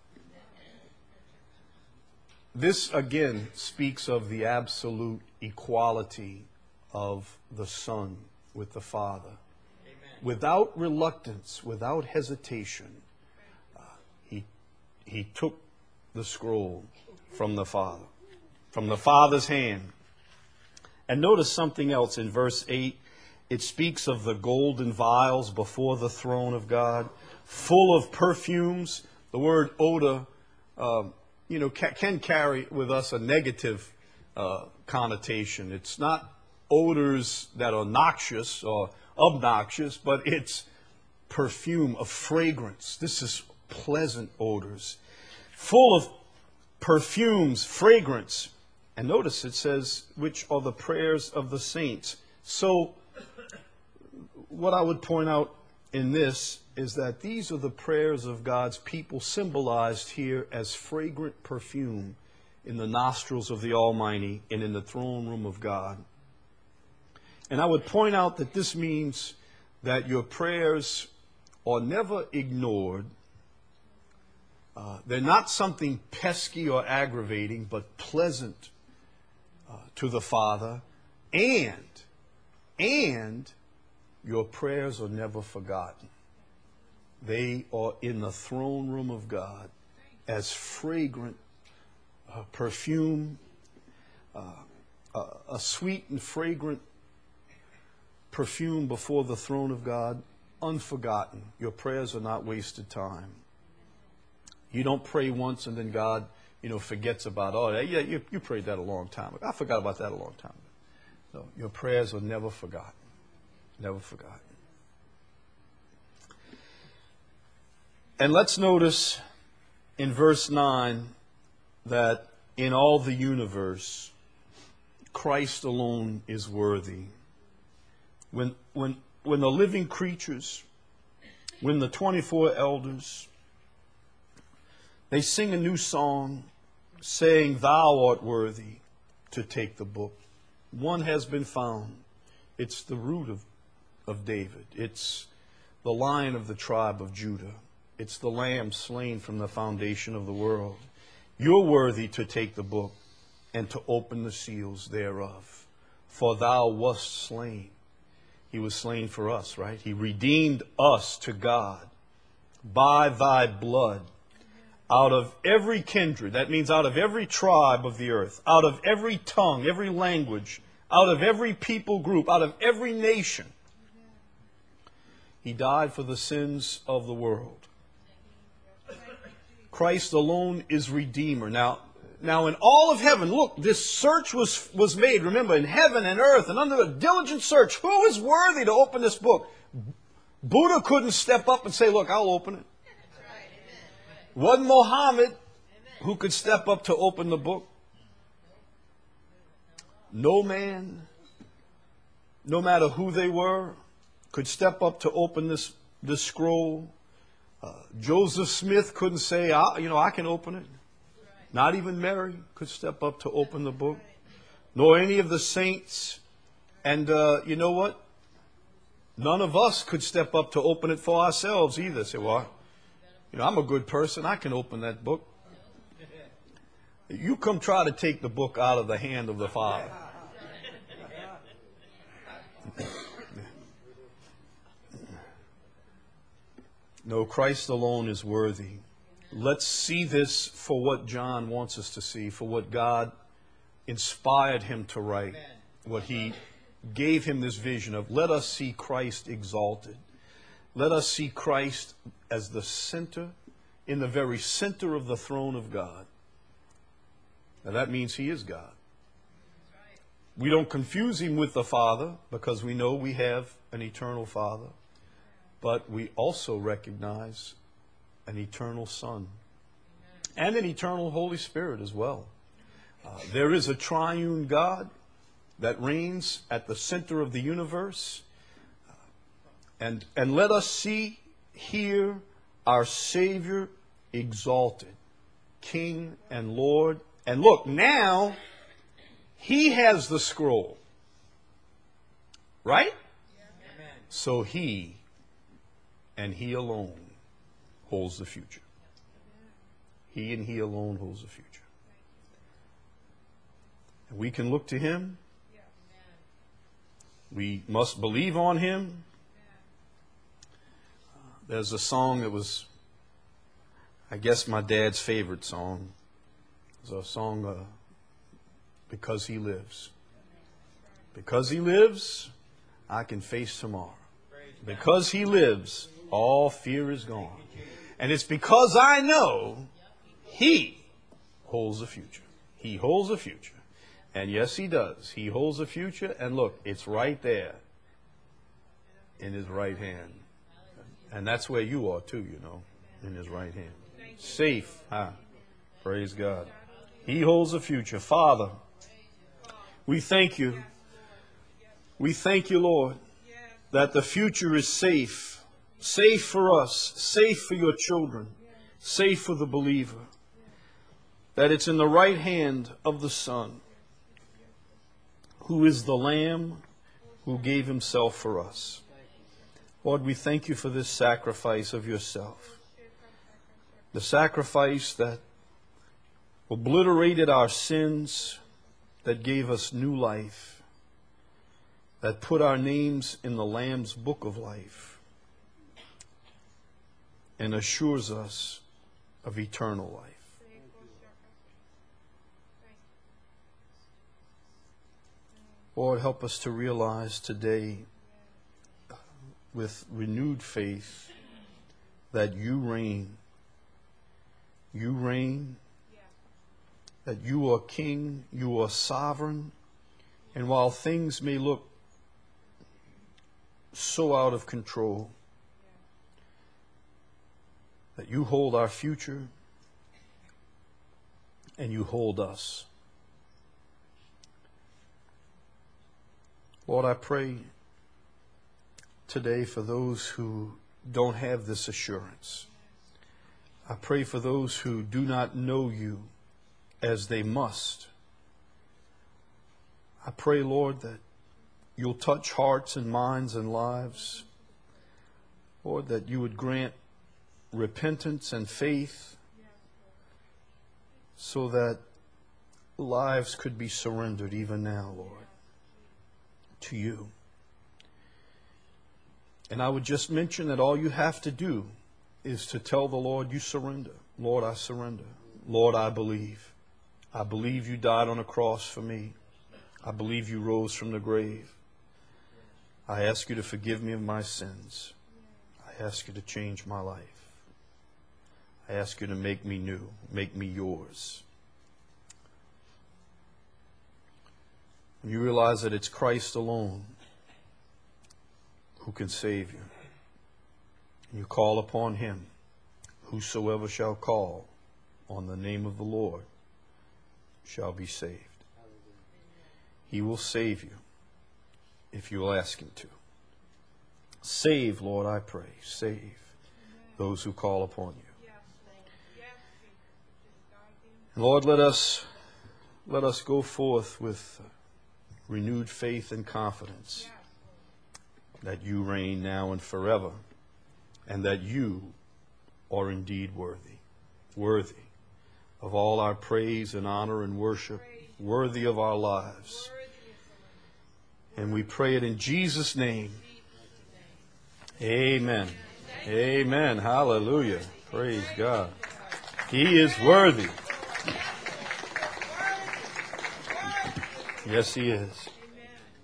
This, again, speaks of the absolute equality of the Son with the Father. Amen. Without reluctance, without hesitation, uh, he, he took the scroll from the Father, from the Father's hand. And notice something else in verse eight. It speaks of the golden vials before the throne of God, full of perfumes. The word odor, uh, you know, ca- can carry with us a negative uh, connotation. It's not odors that are noxious or obnoxious, but it's perfume, of fragrance. This is pleasant odors, full of perfumes, fragrance. And notice it says, which are the prayers of the saints. So what I would point out in this is that these are the prayers of God's people, symbolized here as fragrant perfume in the nostrils of the Almighty and in the throne room of God. And I would point out that this means that your prayers are never ignored. Uh, they're not something pesky or aggravating, but pleasant uh, to the Father. And, and your prayers are never forgotten. They are in the throne room of God as fragrant uh, perfume, uh, uh, a sweet and fragrant perfume before the throne of God, unforgotten. Your prayers are not wasted time. You don't pray once and then God, you know, forgets about, oh, yeah, you, you prayed that a long time ago. I forgot about that a long time ago. No, your prayers are never forgotten. Never forgotten. And let's notice in verse nine that in all the universe, Christ alone is worthy. When, when, when the living creatures, when the twenty-four elders, they sing a new song saying, thou art worthy to take the book. One has been found. It's the root of, of David. It's the Lion of the tribe of Judah. It's the Lamb slain from the foundation of the world. You're worthy to take the book and to open the seals thereof. For thou wast slain. He was slain for us, right? He redeemed us to God by thy blood out of every kindred, that means out of every tribe of the earth, out of every tongue, every language, out of every people group, out of every nation. He died for the sins of the world. Christ alone is Redeemer. Now, now in all of heaven, look, this search was, was made, remember, in heaven and earth, and under a diligent search. Who is worthy to open this book? Buddha couldn't step up and say, look, I'll open it. Wasn't Muhammad who could step up to open the book. No man, no matter who they were, could step up to open this, this scroll. Uh, Joseph Smith couldn't say, I, you know, I can open it. Not even Mary could step up to open the book. Nor any of the saints. And uh, you know what? None of us could step up to open it for ourselves either. Say, well, you know, I'm a good person. I can open that book. You come try to take the book out of the hand of the Father. No, Christ alone is worthy. Let's see this for what John wants us to see, for what God inspired him to write, what he gave him this vision of. Let us see Christ exalted. Let us see Christ as the center, in the very center of the throne of God. Now that means he is God. We don't confuse him with the Father because we know we have an eternal Father. But we also recognize an eternal Son and an eternal Holy Spirit as well. Uh, there is a triune God that reigns at the center of the universe. Uh, and, and let us see here our Savior exalted, King and Lord. And look, now he has the scroll. Right? Yeah. So he and he alone holds the future. He and he alone holds the future. And we can look to him. We must believe on him. There's a song that was, I guess, my dad's favorite song. It's a song, uh, Because He Lives. Because he lives, I can face tomorrow. Because he lives, all fear is gone. And it's because I know he holds the future. He holds the future. And yes, he does. He holds the future. And look, it's right there in his right hand. And that's where you are too, you know, in his right hand. Safe, huh? Praise God. He holds the future. Father, we thank you. We thank you, Lord, that the future is safe. Safe for us. Safe for your children. Safe for the believer. That it's in the right hand of the Son, who is the Lamb who gave himself for us. Lord, we thank you for this sacrifice of yourself. The sacrifice that obliterated our sins, that gave us new life, that put our names in the Lamb's book of life, and assures us of eternal life. Lord, help us to realize today with renewed faith that you reign. You reign, that you are king, you are sovereign, and while things may look so out of control, that you hold our future and you hold us. Lord, I pray today for those who don't have this assurance. I pray for those who do not know you as they must. I pray, Lord, that you'll touch hearts and minds and lives. Lord, that you would grant repentance and faith so that lives could be surrendered even now, Lord, to you. And I would just mention that all you have to do is to tell the Lord you surrender. Lord, I surrender. Lord, I believe. I believe you died on a cross for me. I believe you rose from the grave. I ask you to forgive me of my sins. I ask you to change my life. I ask you to make me new, make me yours. When you realize that it's Christ alone who can save you, and you call upon him, whosoever shall call on the name of the Lord shall be saved. He will save you if you will ask him to. Save, Lord, I pray. Save those who call upon you. And Lord, let us let us go forth with renewed faith and confidence that you reign now and forever, and that you are indeed worthy, worthy of all our praise and honor and worship, worthy of our lives. And we pray it in Jesus' name. Amen. Amen. Hallelujah. Praise God. He is worthy. Yes, he is.